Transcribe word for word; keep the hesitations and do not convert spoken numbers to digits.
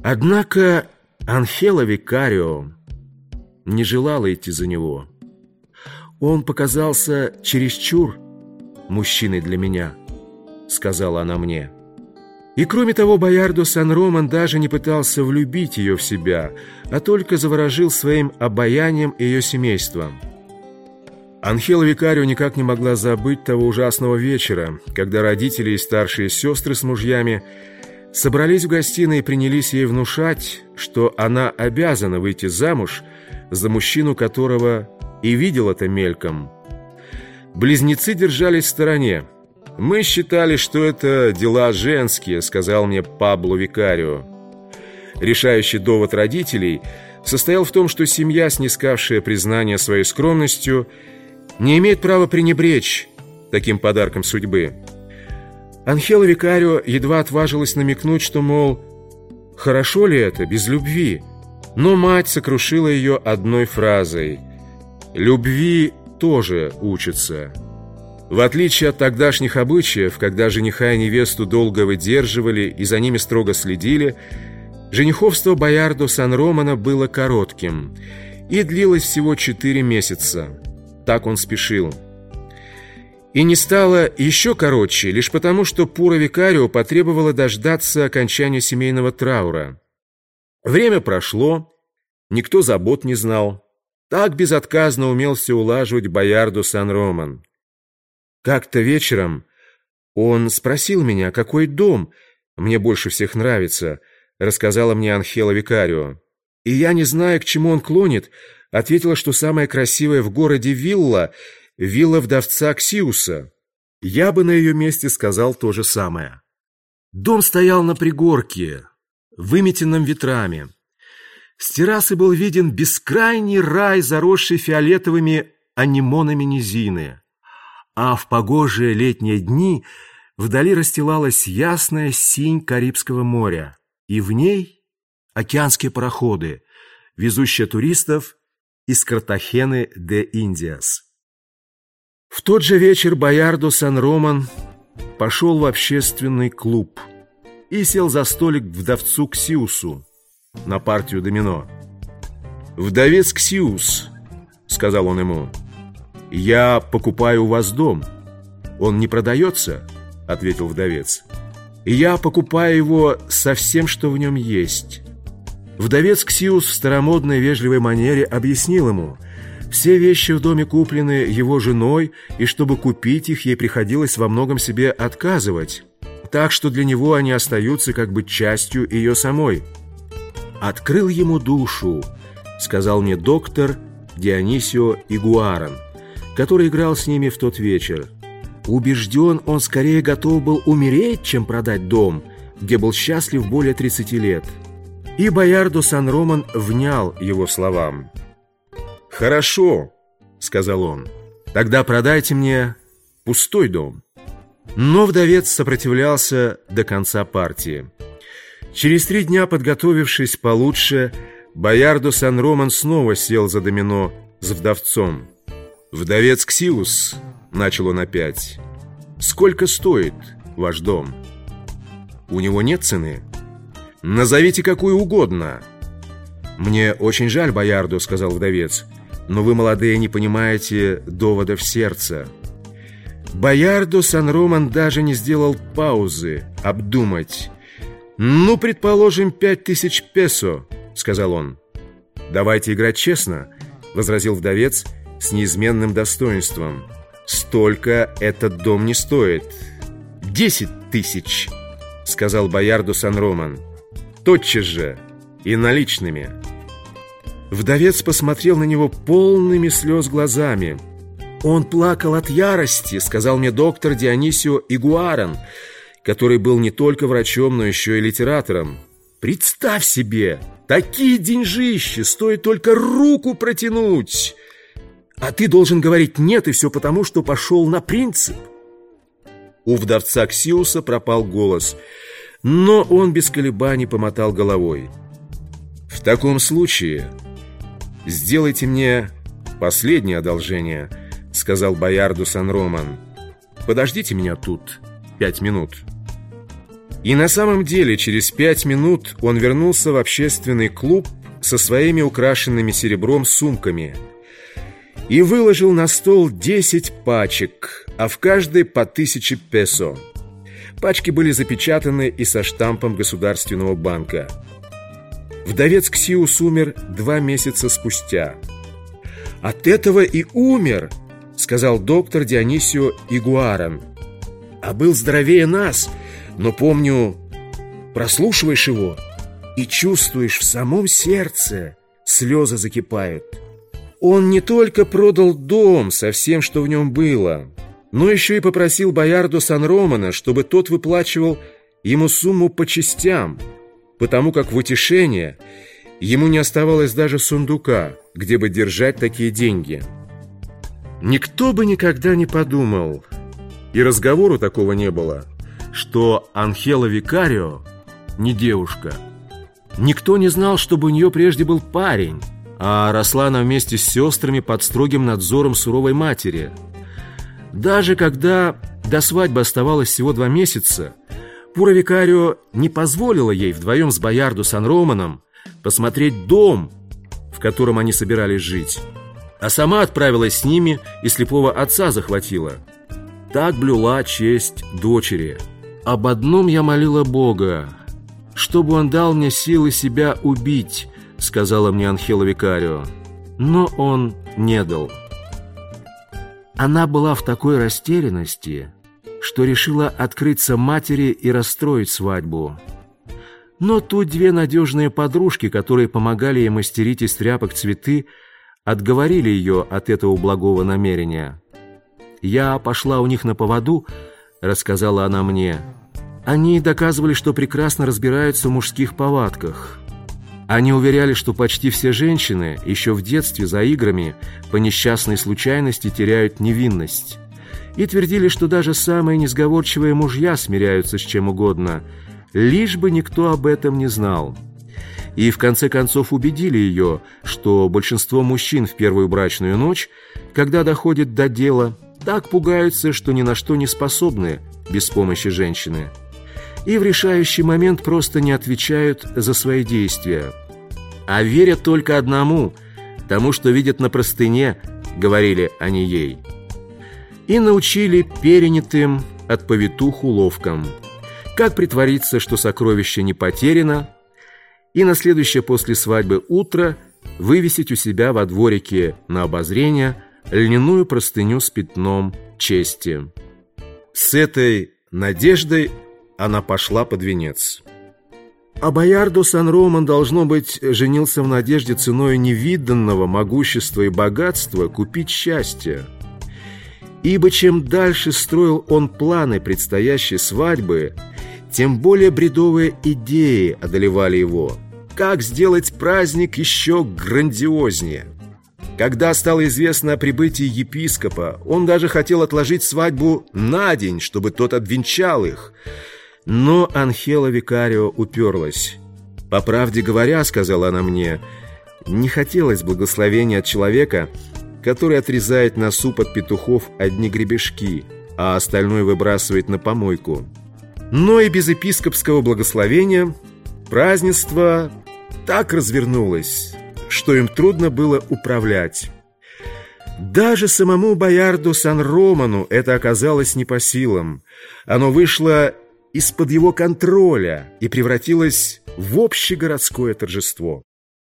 Однако Анхела Викарио не желала идти за него. «Он показался чересчур мужчиной для меня», — сказала она мне. И кроме того, Боярдо Сан-Роман даже не пытался влюбить ее в себя, а только заворожил своим обаянием ее семейством. Анхела Викарио никак не могла забыть того ужасного вечера, когда родители и старшие сестры с мужьями собрались в гостиной и принялись ей внушать, что она обязана выйти замуж за мужчину, которого и видела-то мельком. Близнецы держались в стороне. «Мы считали, что это дела женские», — сказал мне Пабло Викарио. Решающий довод родителей состоял в том, что семья, снискавшая признание своей скромностью, не имеет права пренебречь таким подарком судьбы. Анхела Викарио едва отважилась намекнуть, что, мол, хорошо ли это без любви, но мать сокрушила ее одной фразой: «Любви тоже учатся». В отличие от тогдашних обычаев, когда жениха и невесту долго выдерживали и за ними строго следили, жениховство Боярдо Сан-Романа было коротким и длилось всего четыре месяца. Так он спешил. И не стало еще короче, лишь потому, что Пуро Викарио потребовало дождаться окончания семейного траура. Время прошло, никто забот не знал. Так безотказно умел все улаживать Боярдо Сан-Роман. Как-то вечером он спросил меня, какой дом мне больше всех нравится, рассказала мне Анхела Викарио. И я, не зная, к чему он клонит, ответила, что самая красивая в городе вилла — вилла вдовца Ксиуса. Я бы на ее месте сказал то же самое. Дом стоял на пригорке, выметенном ветрами. С террасы был виден бескрайний рай, заросший фиолетовыми анемонами низины. А в погожие летние дни вдали расстилалась ясная синь Карибского моря, и в ней океанские пароходы, везущие туристов из Картахены де Индиас. В тот же вечер Боярдо Сан-Роман пошел в общественный клуб и сел за столик к вдовцу Ксиусу на партию домино. «Вдовец Ксиус», — сказал он ему, — «я покупаю у вас дом. Он не продается», — ответил вдовец. «И я покупаю его со всем, что в нем есть». Вдовец Ксиус в старомодной вежливой манере объяснил ему: все вещи в доме куплены его женой, и чтобы купить их, ей приходилось во многом себе отказывать, так что для него они остаются как бы частью ее самой. «Открыл ему душу», — сказал мне доктор Дионисио Игуаран, который играл с ними в тот вечер. Убежден, он скорее готов был умереть, чем продать дом, где был счастлив более тридцати лет. И Боярдо Сан-Роман внял его словам. «Хорошо», — сказал он, — «тогда продайте мне пустой дом». Но вдовец сопротивлялся до конца партии. Через три дня, подготовившись получше, Боярдо Сан-Роман снова сел за домино с вдовцом. «Вдовец Ксиус», — начал он опять, — «сколько стоит ваш дом?» «У него нет цены?» «Назовите какую угодно». «Мне очень жаль, Боярдо», — сказал вдовец, — «но вы, молодые, не понимаете доводов сердца». Боярдо Сан-Роман даже не сделал паузы обдумать. «Ну, предположим, пять тысяч песо», — сказал он. «Давайте играть честно», — возразил вдовец с неизменным достоинством. «Столько этот дом не стоит». «Десять тысяч», — сказал Боярдо Сан-Роман. «Тотчас же и наличными». Вдовец посмотрел на него полными слез глазами. «Он плакал от ярости», — сказал мне доктор Дионисио Игуаран, который был не только врачом, но еще и литератором. «Представь себе, такие деньжищи, стоит только руку протянуть! А ты должен говорить «нет», и все потому, что пошел на принцип». У вдовца Ксиуса пропал голос, но он без колебаний помотал головой. «В таком случае сделайте мне последнее одолжение», — сказал Боярдо Сан-Роман. «Подождите меня тут пять минут». И на самом деле через пять минут он вернулся в общественный клуб со своими украшенными серебром сумками и выложил на стол десять пачек, а в каждой по тысяче песо. Пачки были запечатаны и со штампом Государственного банка. Вдовец Ксиус умер два месяца спустя. «От этого и умер», — сказал доктор Дионисио Игуаран. «А был здоровее нас, но, помню, прослушиваешь его и чувствуешь в самом сердце, слезы закипают. Он не только продал дом со всем, что в нем было, но еще и попросил Боярдо Сан-Романа, чтобы тот выплачивал ему сумму по частям, потому как в утешение ему не оставалось даже сундука, где бы держать такие деньги. Никто бы никогда не подумал, и разговору такого не было, что Анхела Викарио не девушка. Никто не знал, чтобы у нее прежде был парень, а росла она вместе с сестрами под строгим надзором суровой матери. Даже когда до свадьбы оставалось всего два месяца, Пура Викарио не позволила ей вдвоем с Боярдо Сан-Романом посмотреть дом, в котором они собирались жить, а сама отправилась с ними и слепого отца захватила. Так блюла честь дочери. Об одном я молила Бога, чтобы он дал мне силы себя убить, сказала мне Анхела Викарио, но он не дал. Она была в такой растерянности, что решила открыться матери и расстроить свадьбу. Но тут две надежные подружки, которые помогали ей мастерить из тряпок цветы, отговорили ее от этого благого намерения. «Я пошла у них на поводу», — рассказала она мне. «Они доказывали, что прекрасно разбираются в мужских повадках. Они уверяли, что почти все женщины еще в детстве за играми по несчастной случайности теряют невинность. И твердили, что даже самые несговорчивые мужья смиряются с чем угодно, лишь бы никто об этом не знал. И в конце концов убедили ее, что большинство мужчин в первую брачную ночь, когда доходит до дела, так пугаются, что ни на что не способны без помощи женщины. И в решающий момент просто не отвечают за свои действия. А верят только одному, тому, что видят на простыне, говорили они ей. И научили перенятым от повитух уловкам, как притвориться, что сокровище не потеряно, и на следующее после свадьбы утро вывесить у себя во дворике на обозрение льняную простыню с пятном чести. С этой надеждой она пошла под венец. А Боярдо Сан-Роман, должно быть, женился в надежде ценой невиданного могущества и богатства купить счастье. Ибо чем дальше строил он планы предстоящей свадьбы, тем более бредовые идеи одолевали его. Как сделать праздник еще грандиознее? Когда стало известно о прибытии епископа, он даже хотел отложить свадьбу на день, чтобы тот обвенчал их. Но Анхела Викарио уперлась. «По правде говоря, — сказала она мне, — не хотелось благословения от человека, который отрезает на суп от петухов одни гребешки, а остальное выбрасывает на помойку». Но и без епископского благословения празднество так развернулось, что им трудно было управлять. Даже самому Боярдо Сан-Роману это оказалось не по силам. Оно вышло из-под его контроля и превратилось в общегородское торжество.